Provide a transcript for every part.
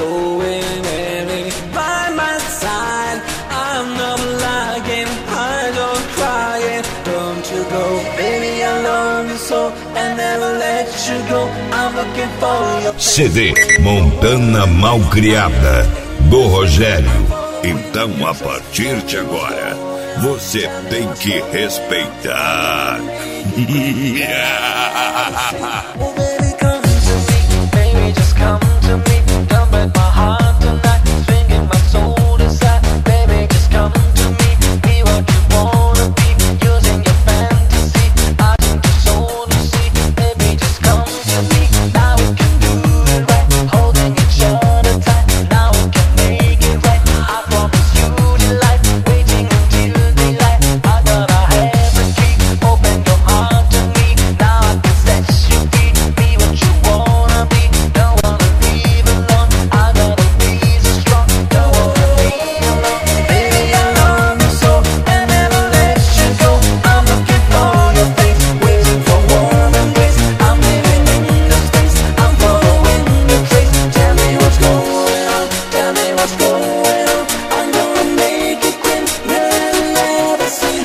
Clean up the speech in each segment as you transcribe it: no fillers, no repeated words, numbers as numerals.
going weary by my side. I'm not lying, I don't crying. Don't you go, baby, I love you so, and never let you go. I'm looking for you. CD Montana Malcriada, do Rogério. Então, a partir de agora, você tem que respeitar. Oh, baby, come to me, baby, just come to me. Don't break my heart tonight, swinging my soul aside. Baby, just come to me, be what you wanna be, using your fantasy. I think your soul to see. Baby, just come to me, now we can do it right, holding each other tight. Now we can make it right. I promise you delight, waiting until daylight. I gotta have a key, open your heart to me. Now I can set you free, be what you wanna be. Don't wanna leave alone, I gotta be so strong. Don't wanna be alone, baby, I love you so, and never let you go. I'm looking for your face, waiting for warm embrace. I'm living in the space, I'm following the trace. Tell me what's going on, tell me what's going on. I'm gonna make it quick, never see.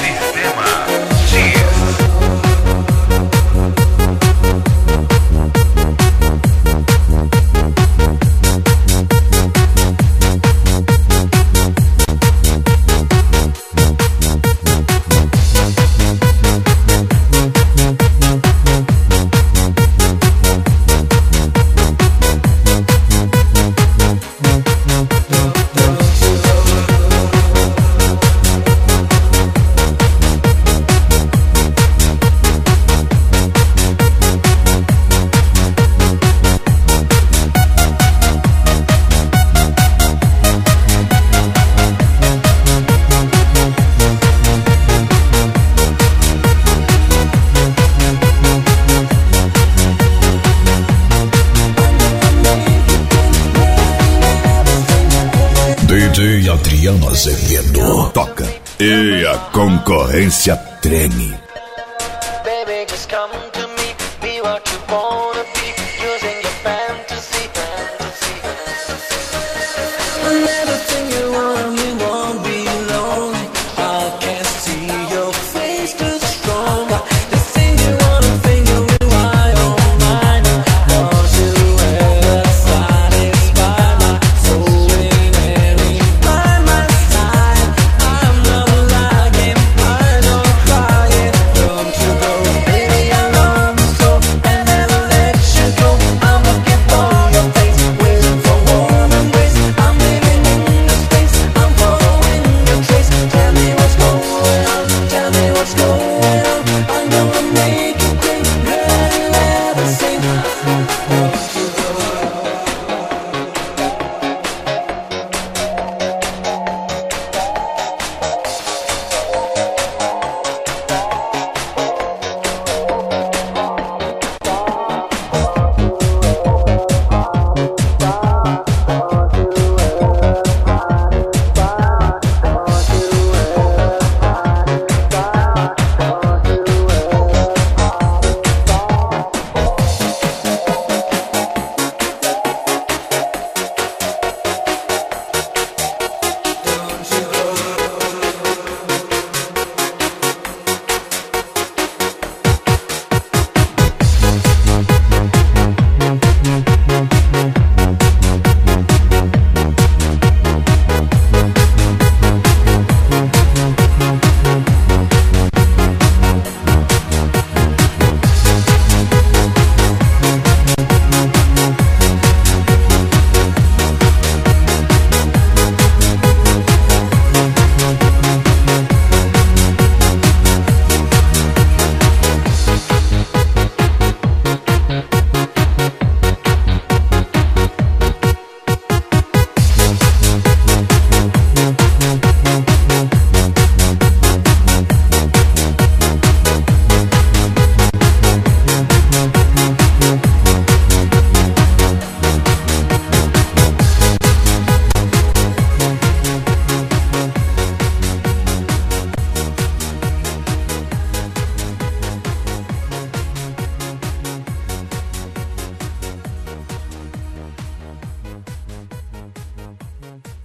DJ Adriano Azevedo toca e a concorrência treme. Baby, just come to me, be what you wanna be, using your fantasy. I'll never